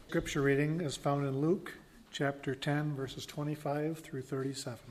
Scripture reading is found in Luke chapter 10, verses 25 through 37.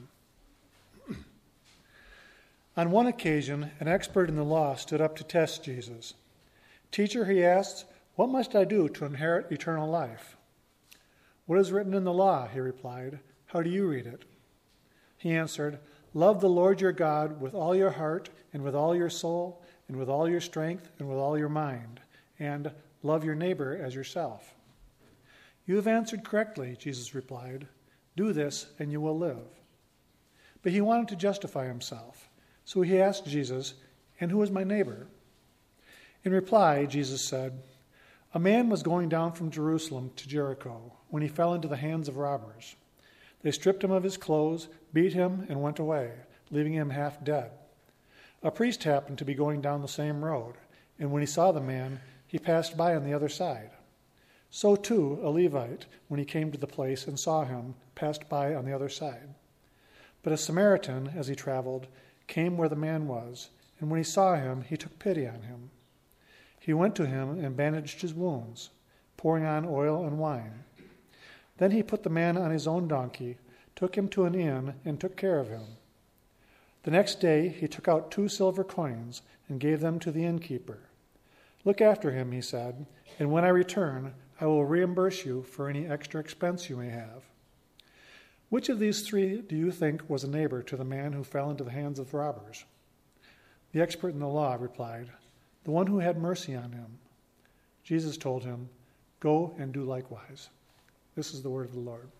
On one occasion, an expert in the law stood up to test Jesus. "Teacher," he asked, "what must I do to inherit eternal life?" "What is written in the law?" he replied. "How do you read it?" He answered, "Love the Lord your God with all your heart and with all your soul and with all your strength and with all your mind, and love your neighbor as yourself." "You have answered correctly," Jesus replied. "Do this and you will live." But he wanted to justify himself, so he asked Jesus, "And who is my neighbor?" In reply, Jesus said, "A man was going down from Jerusalem to Jericho when he fell into the hands of robbers. They stripped him of his clothes, beat him, and went away, leaving him half dead. A priest happened to be going down the same road, and when he saw the man, he passed by on the other side. So too, a Levite, when he came to the place and saw him, passed by on the other side. But a Samaritan, as he traveled, came where the man was, and when he saw him, he took pity on him. He went to him and bandaged his wounds, pouring on oil and wine. Then he put the man on his own donkey, took him to an inn, and took care of him. The next day he took out 2 silver coins and gave them to the innkeeper. 'Look after him,' he said, 'and when I return, I will reimburse you for any extra expense you may have.' Which of these 3 do you think was a neighbor to the man who fell into the hands of robbers?" The expert in the law replied, "The one who had mercy on him." Jesus told him, "Go and do likewise." This is the word of the Lord.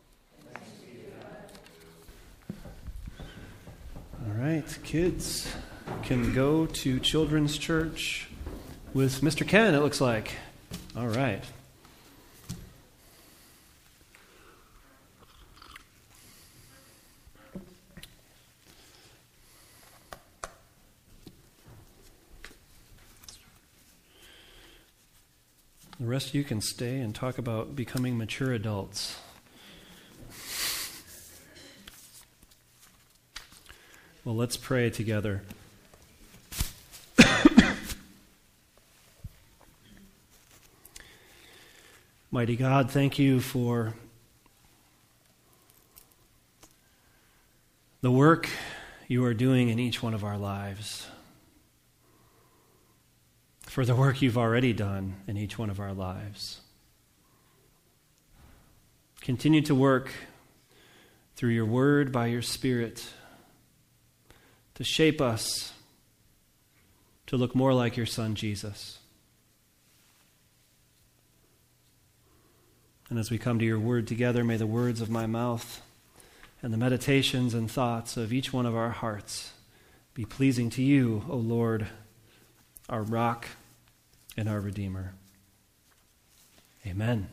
All right, kids can go to Children's Church with Mr. Ken, it looks like. All right. The rest of you can stay and talk about becoming mature adults. Well, let's pray together. Mighty God, thank you for the work you are doing in each one of our lives, for the work you've already done in each one of our lives. Continue to work through your word by your Spirit to shape us to look more like your Son, Jesus. And as we come to your word together, may the words of my mouth and the meditations and thoughts of each one of our hearts be pleasing to you, O Lord, our rock and our Redeemer. Amen.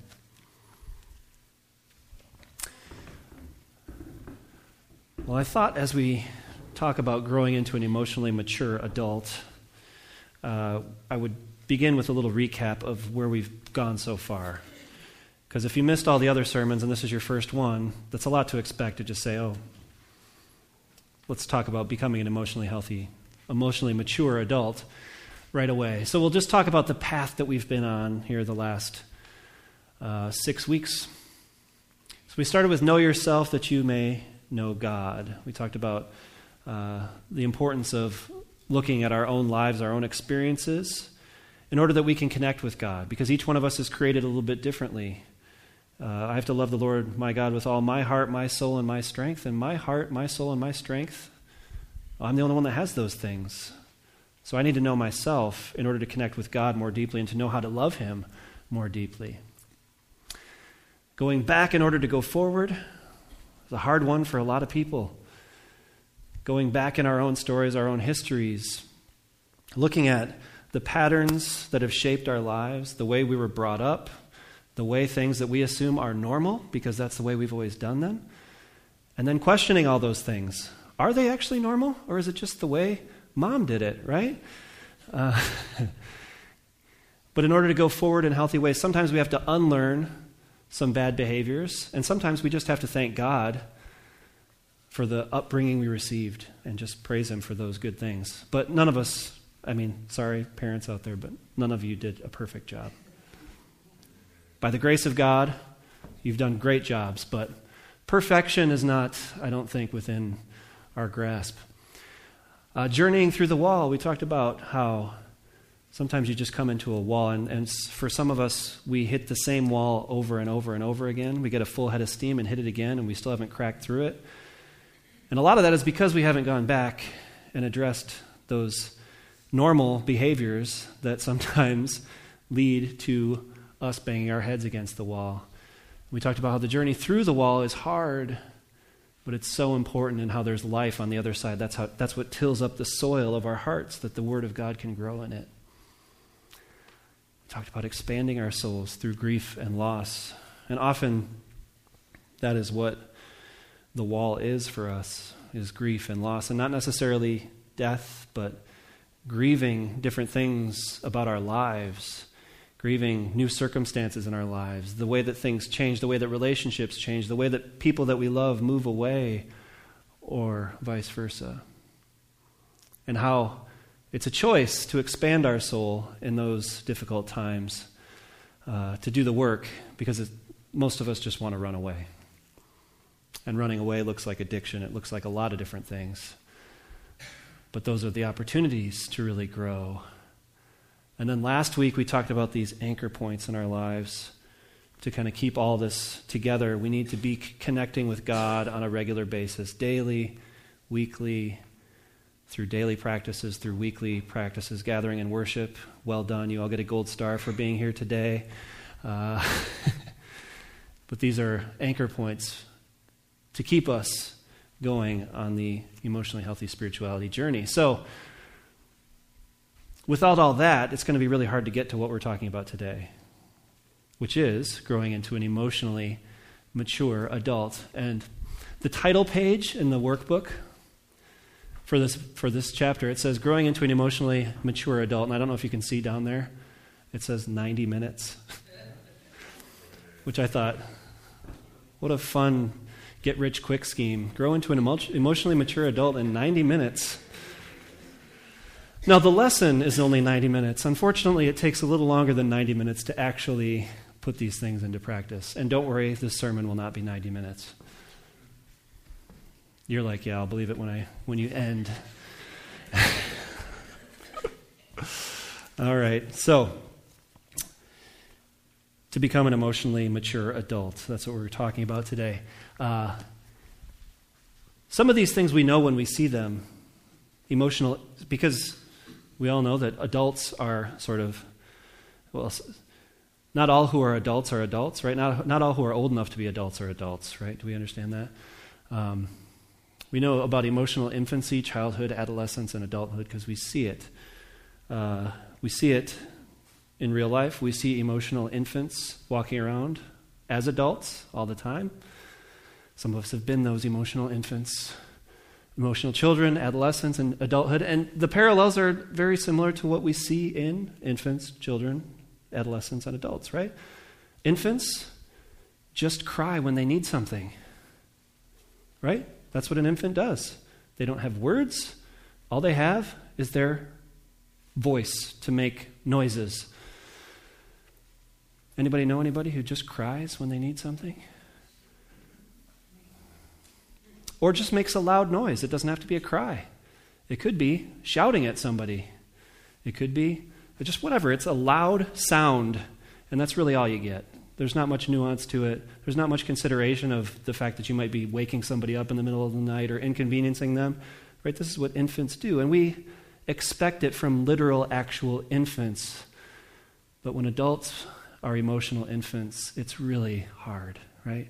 Well, I thought as we talk about growing into an emotionally mature adult, I would begin with a little recap of where we've gone so far. Because if you missed all the other sermons and this is your first one, that's a lot to expect to just say, oh, let's talk about becoming an emotionally healthy, emotionally mature adult right away. So we'll just talk about the path that we've been on here the last 6 weeks. So we started with know yourself that you may know God. We talked about the importance of looking at our own lives, our own experiences, in order that we can connect with God, because each one of us is created a little bit differently. I have to love the Lord my God with all my heart, my soul, and my strength. And my heart, my soul, and my strength, I'm the only one that has those things. So I need to know myself in order to connect with God more deeply and to know how to love him more deeply. Going back in order to go forward is a hard one for a lot of people. Going back in our own stories, our own histories, looking at the patterns that have shaped our lives, the way we were brought up, the way things that we assume are normal, because that's the way we've always done them, and then questioning all those things. Are they actually normal, or is it just the way Mom did it, right? But in order to go forward in healthy ways, sometimes we have to unlearn some bad behaviors, and sometimes we just have to thank God for the upbringing we received and just praise him for those good things. But none of us, sorry, parents out there, but none of you did a perfect job. By the grace of God, you've done great jobs, but perfection is not, I don't think, within our grasp. Journeying through the wall, we talked about how sometimes you just come into a wall, and for some of us, we hit the same wall over and over and over again. We get a full head of steam and hit it again, and we still haven't cracked through it. And a lot of that is because we haven't gone back and addressed those normal behaviors that sometimes lead to us banging our heads against the wall. We talked about how the journey through the wall is hard, but it's so important, and how there's life on the other side. That's what tills up the soil of our hearts, that the Word of God can grow in it. We talked about expanding our souls through grief and loss. And often that is what the wall is for us, is grief and loss. And not necessarily death, but grieving different things about our lives, grieving new circumstances in our lives, the way that things change, the way that relationships change, the way that people that we love move away, or vice versa. And how it's a choice to expand our soul in those difficult times, to do the work, because most of us just want to run away. And running away looks like addiction. It looks like a lot of different things. But those are the opportunities to really grow. And then last week we talked about these anchor points in our lives. To kind of keep all this together, we need to be connecting with God on a regular basis, daily, weekly, through daily practices, through weekly practices, gathering and worship. Well done. You all get a gold star for being here today. But these are anchor points to keep us going on the emotionally healthy spirituality journey. So, without all that, it's going to be really hard to get to what we're talking about today, which is growing into an emotionally mature adult. And the title page in the workbook for this chapter, it says growing into an emotionally mature adult. And I don't know if you can see down there, it says 90 minutes, which I thought, what a fun get-rich-quick scheme. Grow into an emotionally mature adult in 90 minutes. Now, the lesson is only 90 minutes. Unfortunately, it takes a little longer than 90 minutes to actually put these things into practice. And don't worry, this sermon will not be 90 minutes. You're like, yeah, I'll believe it when you end. All right, so to become an emotionally mature adult, that's what we're talking about today. Some of these things we know when we see them, emotional, because we all know that adults are sort of, well, not all who are adults, right? Not all who are old enough to be adults are adults, right? Do we understand that? We know about emotional infancy, childhood, adolescence, and adulthood because we see it. We see it in real life. We see emotional infants walking around as adults all the time. Some of us have been those emotional infants, emotional children, adolescents, and adulthood. And the parallels are very similar to what we see in infants, children, adolescents, and adults, right? Infants just cry when they need something, right? That's what an infant does. They don't have words. All they have is their voice to make noises. Anybody know anybody who just cries when they need something? Or just makes a loud noise. It doesn't have to be a cry. It could be shouting at somebody. It could be just whatever. It's a loud sound, and that's really all you get. There's not much nuance to it. There's not much consideration of the fact that you might be waking somebody up in the middle of the night or inconveniencing them. Right? This is what infants do, and we expect it from literal, actual infants. But when adults are emotional infants, it's really hard, right?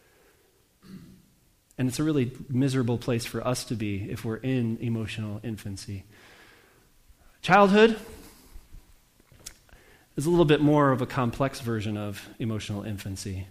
And it's a really miserable place for us to be if we're in emotional infancy. Childhood is a little bit more of a complex version of emotional infancy.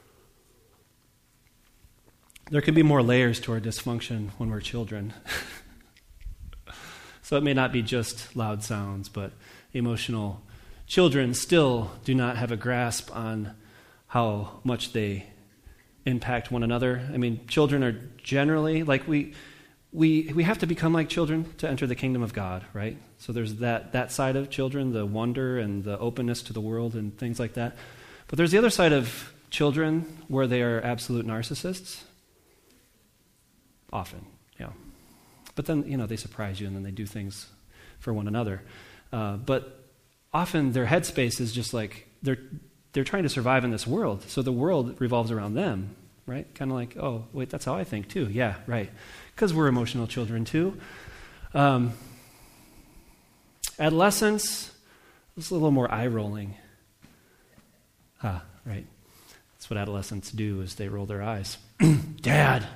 There can be more layers to our dysfunction when we're children. So it may not be just loud sounds, but emotional children still do not have a grasp on how much they impact one another. I mean, children are generally, like we have to become like children to enter the kingdom of God, right? So there's that side of children, the wonder and the openness to the world and things like that. But there's the other side of children where they are absolute narcissists. Often, yeah. But then, they surprise you and then they do things for one another. But often their headspace is just like they're trying to survive in this world. So the world revolves around them, right? Kind of like, oh, wait, that's how I think too. Yeah, right. Because we're emotional children too. Adolescence is a little more eye-rolling. Right. That's what adolescents do, is they roll their eyes. Dad!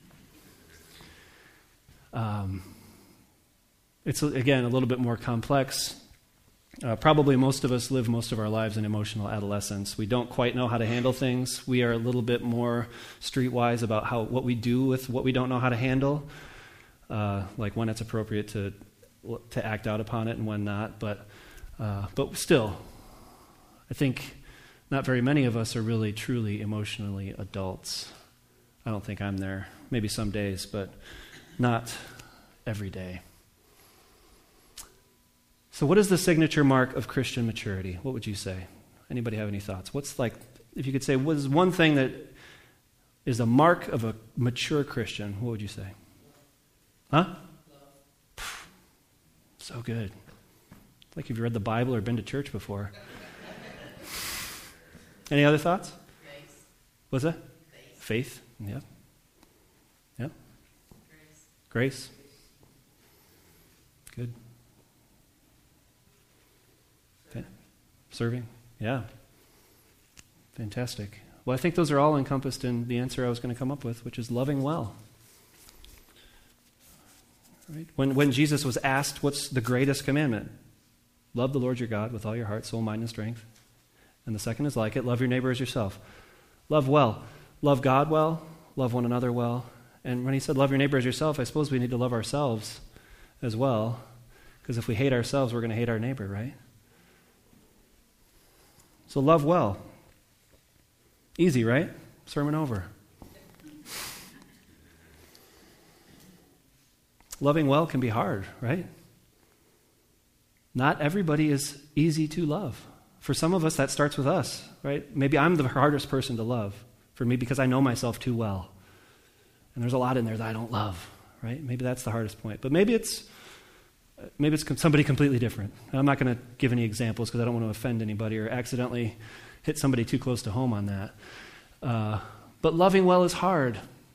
It's, again, a little bit more complex. Probably most of us live most of our lives in emotional adolescence. We don't quite know how to handle things. We are a little bit more streetwise about what we do with what we don't know how to handle, like when it's appropriate to act out upon it and when not. But still, I think not very many of us are really truly emotionally adults. I don't think I'm there. Maybe some days, but not every day. So what is the signature mark of Christian maturity? What would you say? Anybody have any thoughts? What's like, if you could say, what is one thing that is a mark of a mature Christian, what would you say? Huh? Love. So good. Like you've read the Bible or been to church before. Any other thoughts? Faith. What's that? Faith. Yeah. Yeah. Grace. Good. Serving. Yeah. Fantastic. Well, I think those are all encompassed in the answer I was going to come up with, which is loving well. Right? When Jesus was asked, what's the greatest commandment? Love the Lord your God with all your heart, soul, mind, and strength. And the second is like it, love your neighbor as yourself. Love well. Love God well. Love one another well. And when he said love your neighbor as yourself, I suppose we need to love ourselves as well. Because if we hate ourselves, we're going to hate our neighbor, right? So love well. Easy, right? Sermon over. Loving well can be hard, right? Not everybody is easy to love. For some of us, that starts with us, right? Maybe I'm the hardest person to love for me because I know myself too well. And there's a lot in there that I don't love, right? Maybe that's the hardest point. But maybe it's somebody completely different. And I'm not going to give any examples because I don't want to offend anybody or accidentally hit somebody too close to home on that. But loving well is hard.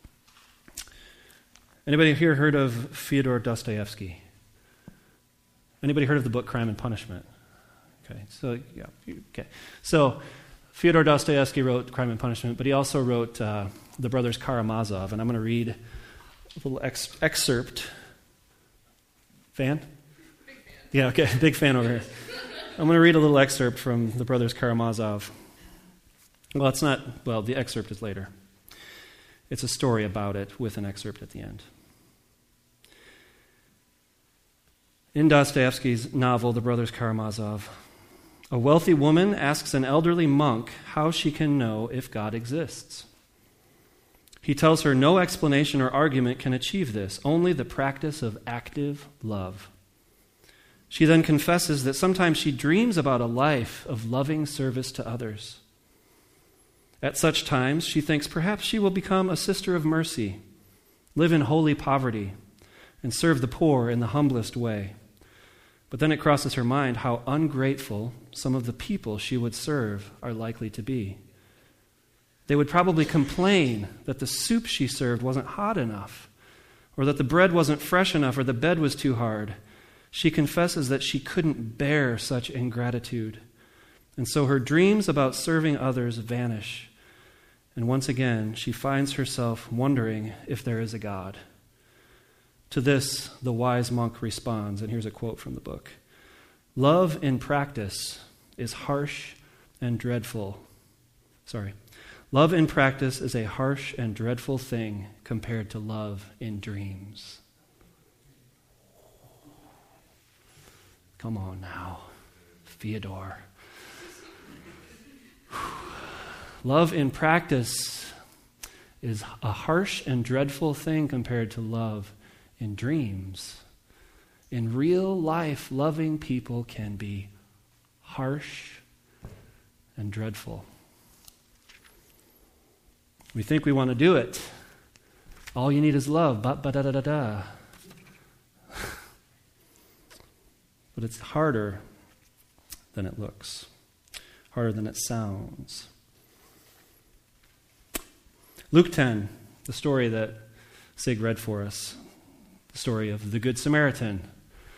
Anybody here heard of Fyodor Dostoevsky? Anybody heard of the book Crime and Punishment? So Fyodor Dostoevsky wrote Crime and Punishment, but he also wrote The Brothers Karamazov, and I'm going to read a little excerpt. Fan? Big fan. Yeah, okay, big fan over here. I'm going to read a little excerpt from The Brothers Karamazov. Well, the excerpt is later. It's a story about it with an excerpt at the end. In Dostoevsky's novel, The Brothers Karamazov, a wealthy woman asks an elderly monk how she can know if God exists. He tells her no explanation or argument can achieve this, only the practice of active love. She then confesses that sometimes she dreams about a life of loving service to others. At such times, she thinks perhaps she will become a sister of mercy, live in holy poverty, and serve the poor in the humblest way. But then it crosses her mind how ungrateful some of the people she would serve are likely to be. They would probably complain that the soup she served wasn't hot enough, or that the bread wasn't fresh enough, or the bed was too hard. She confesses that she couldn't bear such ingratitude. And so her dreams about serving others vanish. And once again, she finds herself wondering if there is a God. To this, the wise monk responds, and here's a quote from the book. Love in practice is harsh and dreadful. Love in practice is a harsh and dreadful thing compared to love in dreams. Come on now, Fyodor. Love in practice is a harsh and dreadful thing compared to love in dreams. In real life, loving people can be harsh and dreadful. We think we want to do it. All you need is love. Ba-da-da-da-da. But it's harder than it looks. Harder than it sounds. Luke 10, the story that Sig read for us, the story of the Good Samaritan,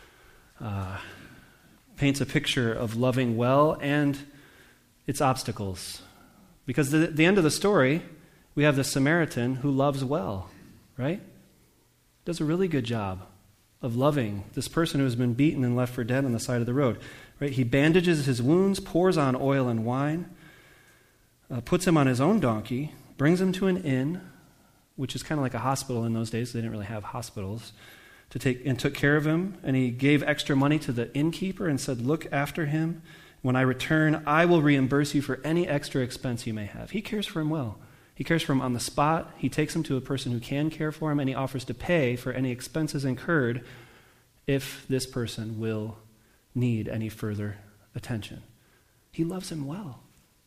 paints a picture of loving well and its obstacles. Because at the end of the story, we have the Samaritan who loves well, right? Does a really good job of loving this person who has been beaten and left for dead on the side of the road. Right? He bandages his wounds, pours on oil and wine, puts him on his own donkey, brings him to an inn, which is kind of like a hospital in those days. They didn't really have hospitals. Took care of him, and he gave extra money to the innkeeper and said, look after him. When I return, I will reimburse you for any extra expense you may have. He cares for him well. He cares for him on the spot. He takes him to a person who can care for him, and he offers to pay for any expenses incurred if this person will need any further attention. He loves him well.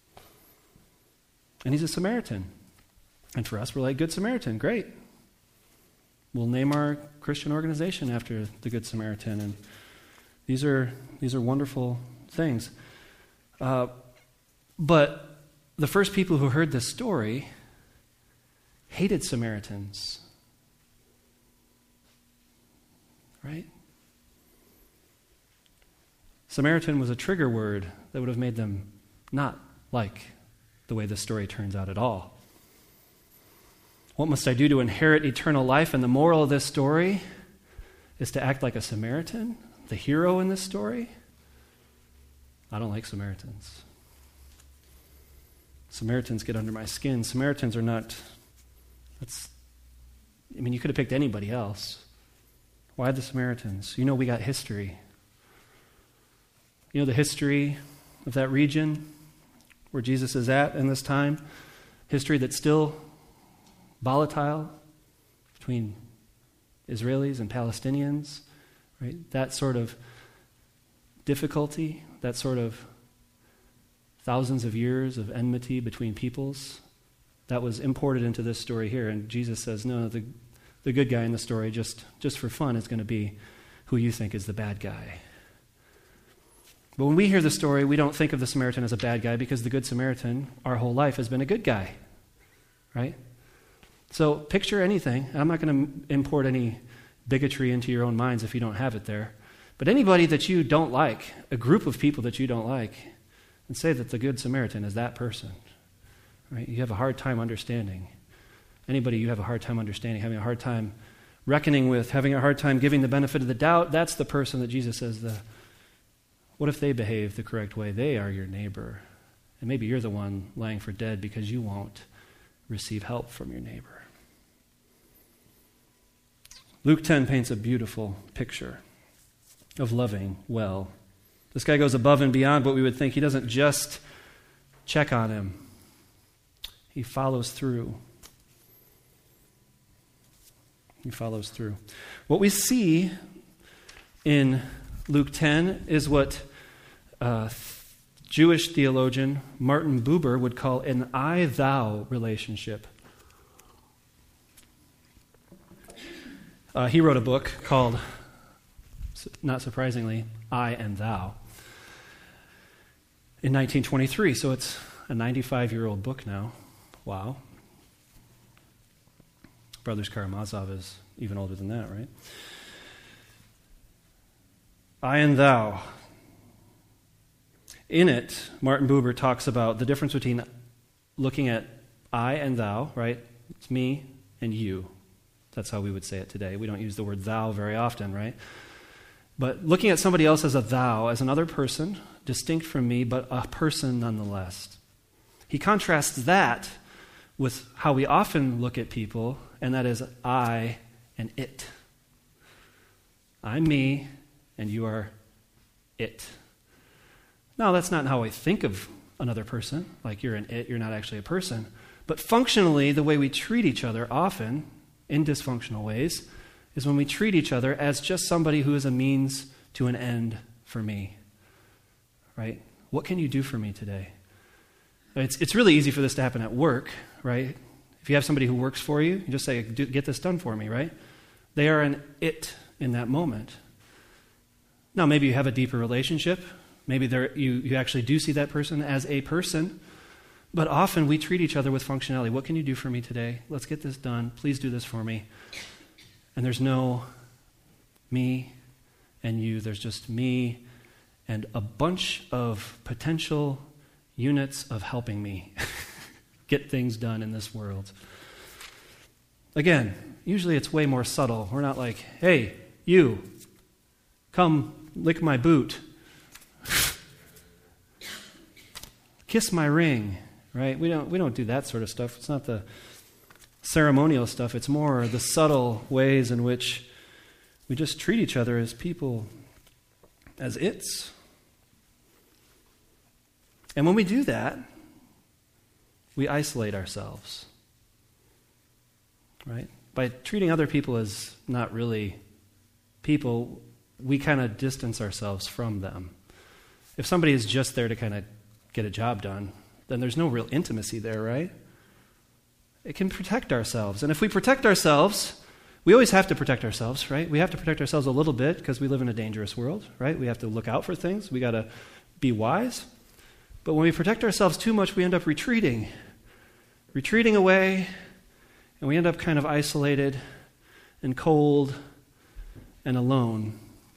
And he's a Samaritan. And for us, we're like, Good Samaritan, great. We'll name our Christian organization after the Good Samaritan. And these are wonderful things. But the first people who heard this story hated Samaritans. Right? Samaritan was a trigger word that would have made them not like the way this story turns out at all. What must I do to inherit eternal life? And the moral of this story is to act like a Samaritan, the hero in this story. I don't like Samaritans. Samaritans get under my skin. Samaritans are not, you could have picked anybody else. Why the Samaritans? We got history. The history of that region where Jesus is at in this time, history that's still volatile between Israelis and Palestinians, right? That sort of difficulty, that sort of thousands of years of enmity between peoples, that was imported into this story here. And Jesus says, no, the good guy in the story, just for fun, is going to be who you think is the bad guy. But when we hear the story, we don't think of the Samaritan as a bad guy because the Good Samaritan, our whole life, has been a good guy, right? So picture anything. I'm not going to import any bigotry into your own minds if you don't have it there. But anybody that you don't like, a group of people that you don't like, and say that the Good Samaritan is that person, right? You have a hard time understanding. Anybody you have a hard time understanding, having a hard time reckoning with, having a hard time giving the benefit of the doubt, that's the person that Jesus says, what if they behave the correct way? They are your neighbor. And maybe you're the one lying for dead because you won't receive help from your neighbor. Luke 10 paints a beautiful picture of loving well. This guy goes above and beyond what we would think. He doesn't just check on him. He follows through. He follows through. What we see in Luke 10 is what Jewish theologian Martin Buber would call an I-thou relationship. He wrote a book called, not surprisingly, I and Thou, in 1923. So it's a 95-year-old book now. Wow. Brothers Karamazov is even older than that, right? I and Thou. In it, Martin Buber talks about the difference between looking at I and Thou, right? It's me and you. That's how we would say it today. We don't use the word thou very often, right? But looking at somebody else as a thou, as another person, distinct from me, but a person nonetheless. He contrasts that with how we often look at people, and that is I and it. I'm me, and you are it. Now, that's not how I think of another person, like you're an it, you're not actually a person. But functionally, the way we treat each other often, in dysfunctional ways, is when we treat each other as just somebody who is a means to an end for me. Right? What can you do for me today? It's really easy for this to happen at work, right? If you have somebody who works for you, you just say, get this done for me, right? They are an it in that moment. Now, maybe you have a deeper relationship. Maybe you actually do see that person as a person. But often we treat each other with functionality. What can you do for me today? Let's get this done. Please do this for me. And there's no me and you. There's just me and a bunch of potential units of helping me get things done in this world. Again, usually it's way more subtle. We're not like, hey, you, come lick my boot. Kiss my ring, right? We don't do that sort of stuff. It's not the ceremonial stuff. It's more the subtle ways in which we just treat each other as people, as it's. And when we do that, we isolate ourselves, right? By treating other people as not really people, we kind of distance ourselves from them. If somebody is just there to kind of get a job done, then there's no real intimacy there, right? It can protect ourselves. And if we protect ourselves, we always have to protect ourselves, right? We have to protect ourselves a little bit because we live in a dangerous world, right? We have to look out for things. We got to be wise. But when we protect ourselves too much, we end up retreating away, and we end up kind of isolated and cold and alone.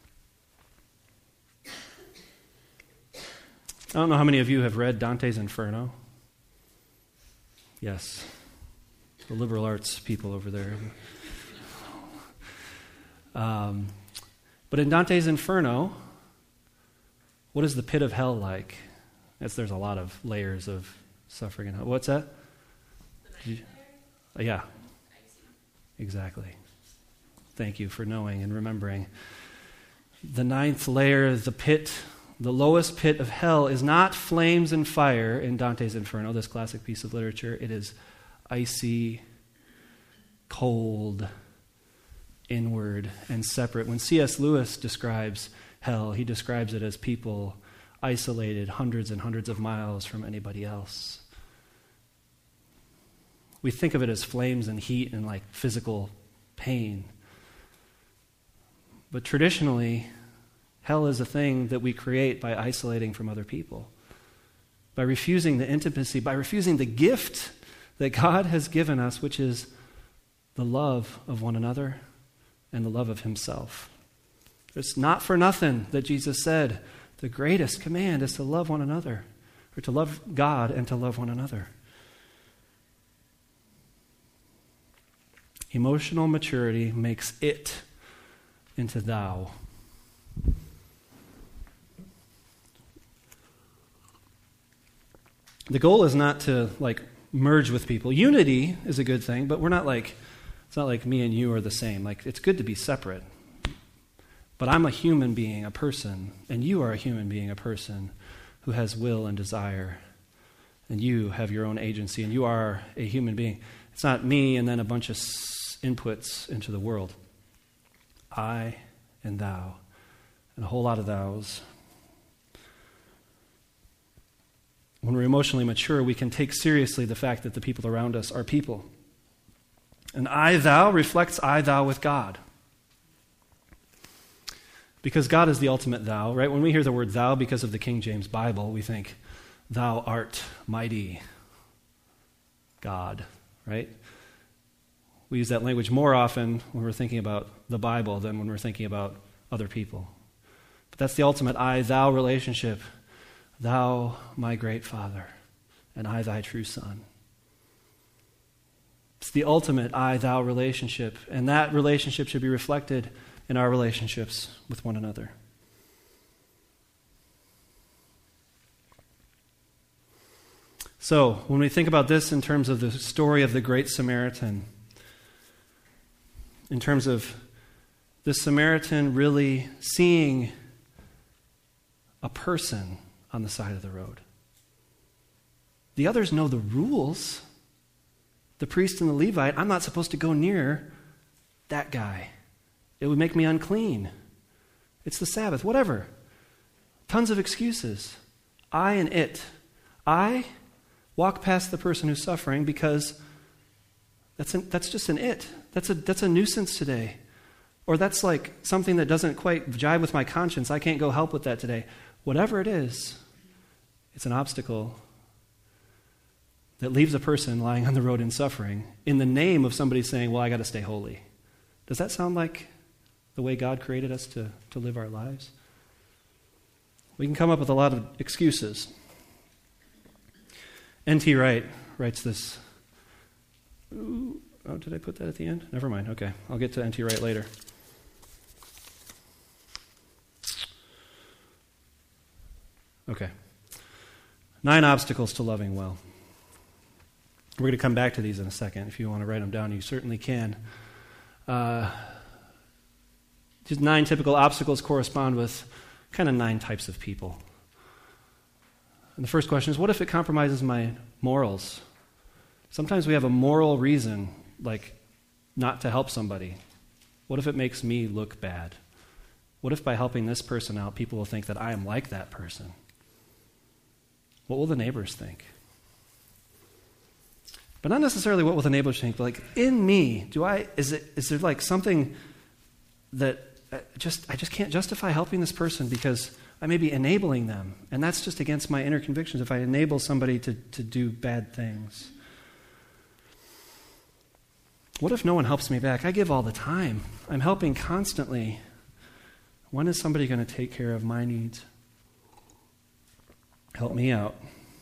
I don't know how many of you have read Dante's Inferno. Yes, the liberal arts people over there. But in Dante's Inferno, what is the pit of hell like? There's a lot of layers of suffering in hell. What's that? Yeah, exactly. Thank you for knowing and remembering. The ninth layer, the pit, the lowest pit of hell, is not flames and fire in Dante's Inferno, this classic piece of literature. It is icy, cold, inward, and separate. When C.S. Lewis describes hell, he describes it as people isolated hundreds and hundreds of miles from anybody else. We think of it as flames and heat and like physical pain. But traditionally, hell is a thing that we create by isolating from other people, by refusing the intimacy, by refusing the gift that God has given us, which is the love of one another and the love of himself. It's not for nothing that Jesus said, the greatest command is to love one another, or to love God and to love one another. Emotional maturity makes it into thou. The goal is not to merge with people. Unity is a good thing, but it's not like me and you are the same. It's good to be separate. But I'm a human being, a person, and you are a human being, a person who has will and desire. And you have your own agency, and you are a human being. It's not me and then a bunch of inputs into the world. I and thou, and a whole lot of thous. When we're emotionally mature, we can take seriously the fact that the people around us are people. And I, thou reflects I, thou with God. Because God is the ultimate thou, right? When we hear the word thou because of the King James Bible, we think, thou art mighty God, right? We use that language more often when we're thinking about the Bible than when we're thinking about other people. But that's the ultimate I-thou relationship. Thou, my great Father, and I, thy true Son. It's the ultimate I-thou relationship, and that relationship should be reflected in our relationships with one another. So, when we think about this in terms of the story of the Great Samaritan, in terms of the Samaritan really seeing a person on the side of the road. The others know the rules. The priest and the Levite, I'm not supposed to go near that guy. It would make me unclean. It's the Sabbath, whatever. Tons of excuses. I and it. I walk past the person who's suffering because That's just an it. That's a nuisance today. Or that's like something that doesn't quite jive with my conscience. I can't go help with that today. Whatever it is, it's an obstacle that leaves a person lying on the road in suffering in the name of somebody saying, well, I got to stay holy. Does that sound like the way God created us to live our lives? We can come up with a lot of excuses. N.T. Wright writes this. Oh, did I put that at the end? Never mind. Okay, I'll get to N.T. Wright later. Okay. 9 obstacles to loving well. We're going to come back to these in a second. If you want to write them down, you certainly can. These 9 typical obstacles correspond with kind of 9 types of people. And the first question is, what if it compromises my morals? Sometimes we have a moral reason, like not to help somebody. What if it makes me look bad? What if by helping this person out, people will think that I am like that person? What will the neighbors think? But not necessarily what will the neighbors think, but like in me, is there like something that I just can't justify helping this person because I may be enabling them, and that's just against my inner convictions if I enable somebody to do bad things. What if no one helps me back? I give all the time. I'm helping constantly. When is somebody going to take care of my needs? Help me out.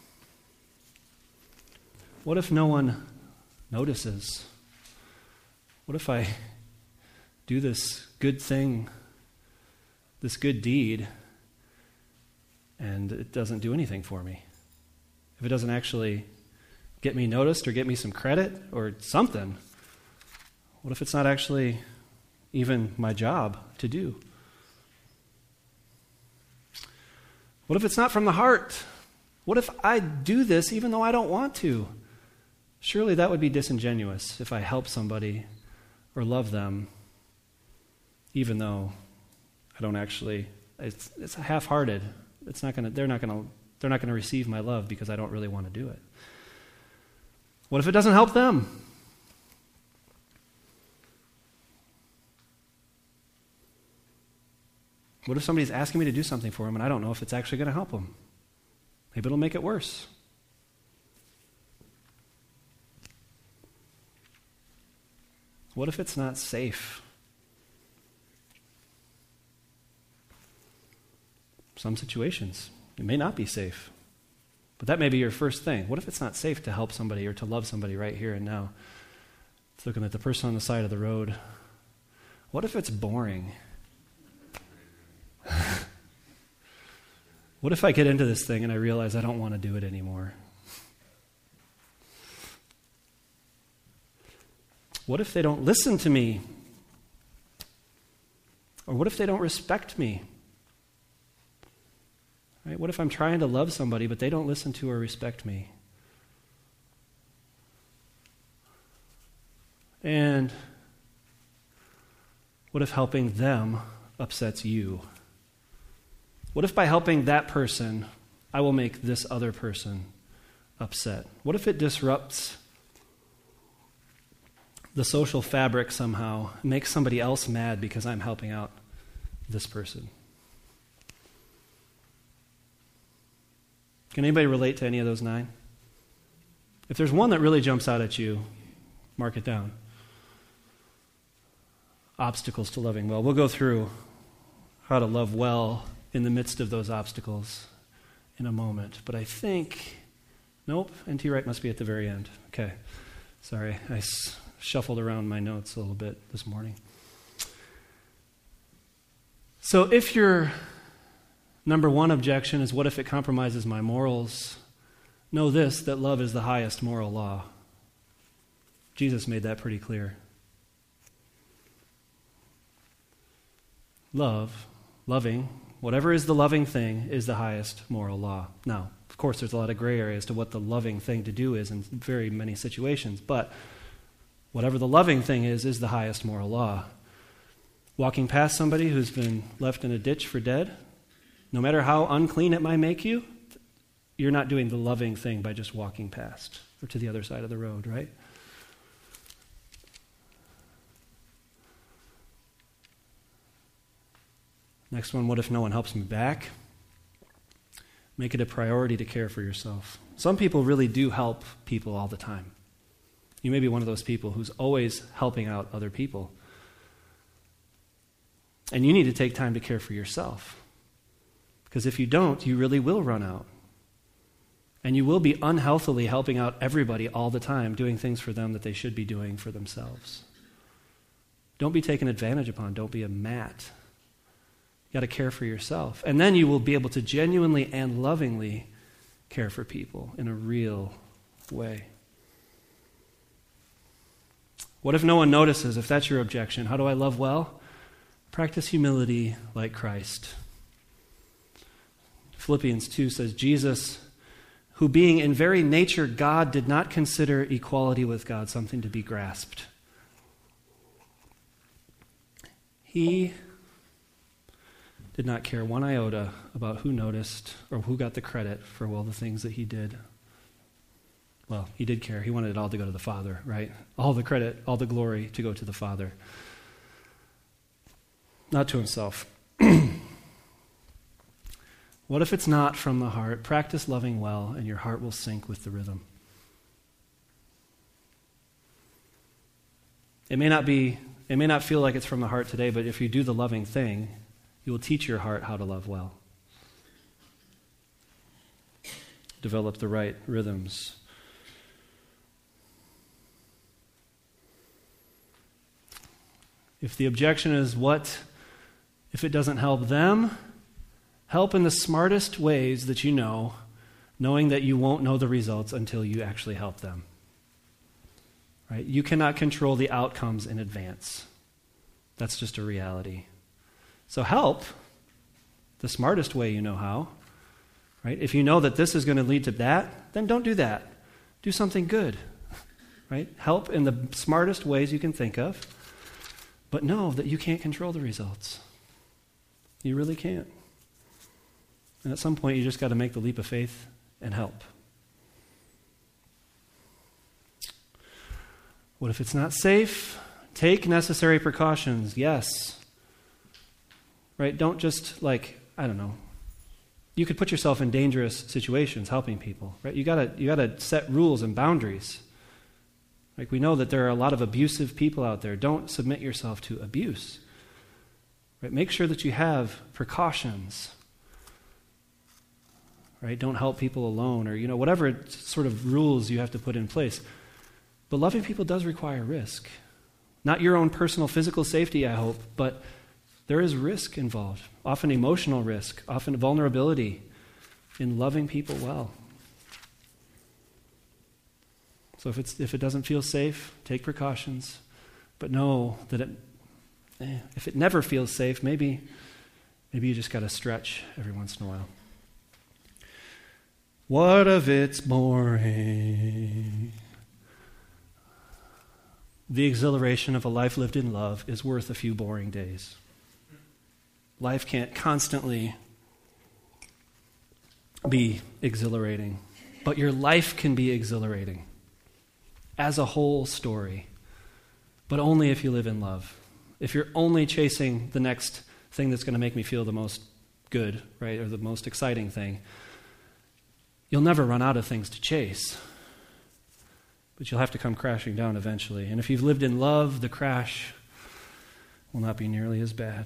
What if no one notices? What if I do this good thing, this good deed, and it doesn't do anything for me? If it doesn't actually get me noticed or get me some credit or something, what if it's not actually even my job to do? What if it's not from the heart? What if I do this even though I don't want to? Surely that would be disingenuous if I help somebody or love them even though I don't actually, it's half-hearted. They're not going to receive my love because I don't really want to do it. What if it doesn't help them? What if somebody's asking me to do something for them and I don't know if it's actually going to help them? Maybe it'll make it worse. What if it's not safe? Some situations, it may not be safe. But that may be your first thing. What if it's not safe to help somebody or to love somebody right here and now? It's looking at the person on the side of the road. What if it's boring? What if I get into this thing and I realize I don't want to do it anymore? What if they don't listen to me? Or what if they don't respect me? Right? What if I'm trying to love somebody but they don't listen to or respect me? And what if helping them upsets you? What if by helping that person, I will make this other person upset? What if it disrupts the social fabric somehow, makes somebody else mad because I'm helping out this person? Can anybody relate to any of those 9? If there's one that really jumps out at you, mark it down. Obstacles to loving well. We'll go through how to love well in the midst of those obstacles in a moment. But I think, nope, N.T. Wright must be at the very end. Okay, sorry, I shuffled around my notes a little bit this morning. So if your number 1 objection is, what if it compromises my morals? Know this, that love is the highest moral law. Jesus made that pretty clear. Loving, whatever is the loving thing is the highest moral law. Now, of course, there's a lot of gray area as to what the loving thing to do is in very many situations, but whatever the loving thing is the highest moral law. Walking past somebody who's been left in a ditch for dead, no matter how unclean it might make you, you're not doing the loving thing by just walking past or to the other side of the road, right? Next one, what if no one helps me back? Make it a priority to care for yourself. Some people really do help people all the time. You may be one of those people who's always helping out other people. And you need to take time to care for yourself. Because if you don't, you really will run out. And you will be unhealthily helping out everybody all the time, doing things for them that they should be doing for themselves. Don't be taken advantage upon. Don't be a mat. You got to care for yourself. And then you will be able to genuinely and lovingly care for people in a real way. What if no one notices? If that's your objection, how do I love well? Practice humility like Christ. Philippians 2 says, Jesus, who being in very nature God, did not consider equality with God something to be grasped. He did not care one iota about who noticed or who got the credit for all the things that he did. Well, he did care. He wanted it all to go to the Father, right? All the credit, all the glory to go to the Father. Not to himself. What if it's not from the heart? Practice loving well, and your heart will sync with the rhythm. It may not feel like it's from the heart today, but if you do the loving thing, you will teach your heart how to love well. Develop the right rhythms. If the objection is, what if it doesn't help them? Help in the smartest ways that you know, knowing that you won't know the results until you actually help them. Right? You cannot control the outcomes in advance. That's just a reality. So help the smartest way you know how. Right? If you know that this is going to lead to that, then don't do that. Do something good. Right? Help in the smartest ways you can think of. But know that you can't control the results. You really can't. And at some point, you just got to make the leap of faith and help. What if it's not safe? Take necessary precautions. Yes. Right? Don't just you could put yourself in dangerous situations helping people, right? You gotta set rules and boundaries. Like we know that there are a lot of abusive people out there. Don't submit yourself to abuse. Right? Make sure that you have precautions. Right? Don't help people alone or, whatever sort of rules you have to put in place. But loving people does require risk. Not your own personal physical safety, I hope, but there is risk involved. Often emotional risk, often vulnerability in loving people well. So if it doesn't feel safe, take precautions. But know that if it never feels safe, maybe you just got to stretch every once in a while. What if it's boring? The exhilaration of a life lived in love is worth a few boring days. Life can't constantly be exhilarating, but your life can be exhilarating as a whole story, but only if you live in love. If you're only chasing the next thing that's going to make me feel the most good, right, or the most exciting thing, you'll never run out of things to chase. But you'll have to come crashing down eventually. And if you've lived in love, the crash will not be nearly as bad.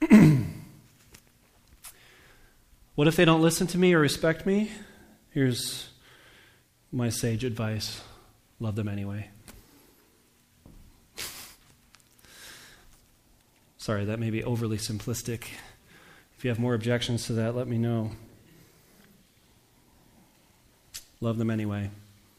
What if they don't listen to me or respect me? Here's my sage advice. Love them anyway. Sorry, that may be overly simplistic. If you have more objections to that, let me know. Love them anyway.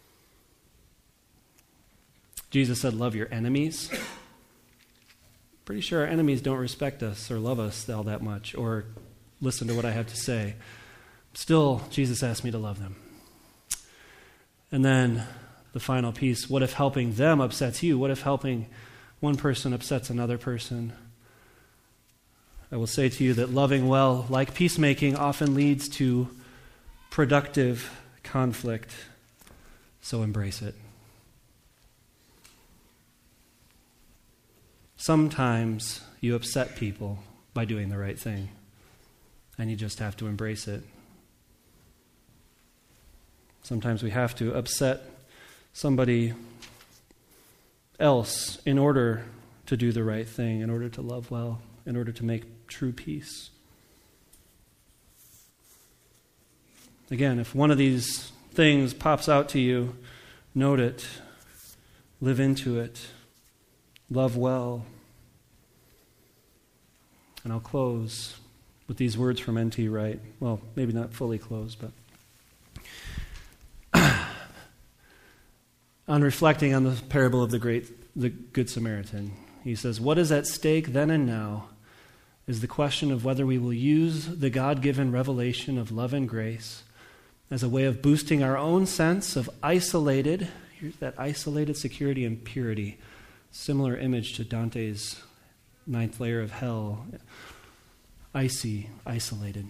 Jesus said, love your enemies. Pretty sure our enemies don't respect us or love us all that much or listen to what I have to say. Still, Jesus asked me to love them. And then the final piece, what if helping them upsets you? What if helping one person upsets another person? I will say to you that loving well, like peacemaking, often leads to productive conflict, so embrace it. Sometimes you upset people by doing the right thing. and you just have to embrace it. Sometimes we have to upset somebody else in order to do the right thing, in order to love well, in order to make true peace. Again, if one of these things pops out to you, note it, live into it, love well. And I'll close with these words from N.T. Wright. Well, maybe not fully close, but on reflecting on the parable of the Good Samaritan, he says, "What is at stake then and now is the question of whether we will use the God-given revelation of love and grace as a way of boosting our own sense of isolated security and purity." Similar image to Dante's ninth layer of hell. Icy, isolated.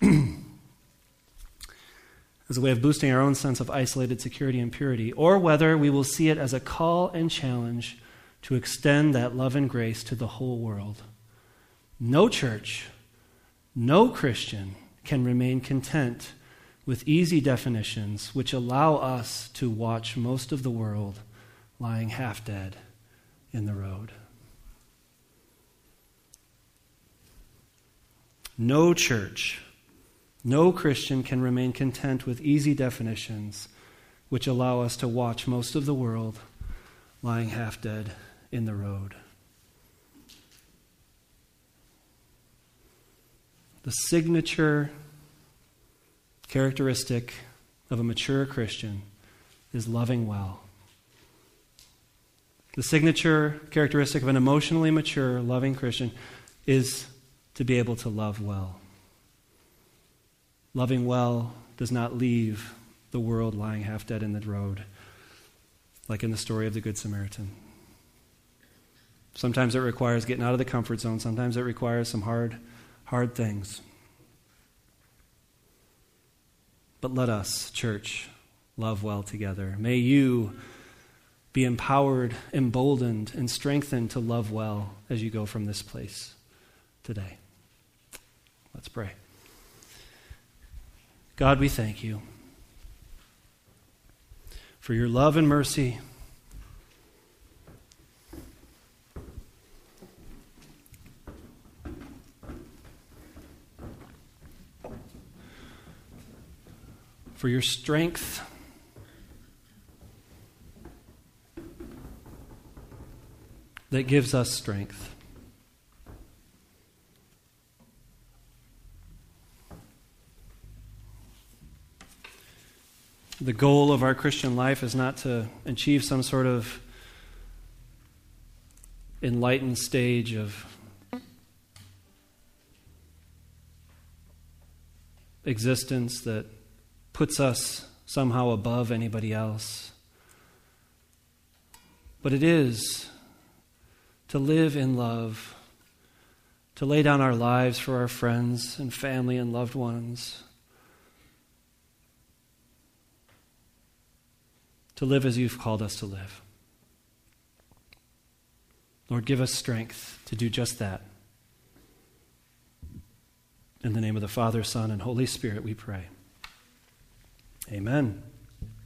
As a way of boosting our own sense of isolated security and purity, or whether we will see it as a call and challenge to extend that love and grace to the whole world. No church, no Christian can remain content with easy definitions which allow us to watch most of the world lying half dead in the road. No church, no Christian can remain content with easy definitions which allow us to watch most of the world lying half dead in the road. The signature characteristic of a mature Christian is loving well. The signature characteristic of an emotionally mature, loving Christian is to be able to love well. Loving well does not leave the world lying half dead in the road, like in the story of the Good Samaritan. Sometimes it requires getting out of the comfort zone. Sometimes it requires some hard things. But let us, church, love well together. May you be empowered, emboldened, and strengthened to love well as you go from this place today. Let's pray. God, we thank you for your love and mercy. For your strength. That gives us strength. The goal of our Christian life is not to achieve some sort of enlightened stage of existence that puts us somehow above anybody else. But it is to live in love, to lay down our lives for our friends and family and loved ones, to live as you've called us to live. Lord, give us strength to do just that. In the name of the Father, Son, and Holy Spirit, we pray. Amen.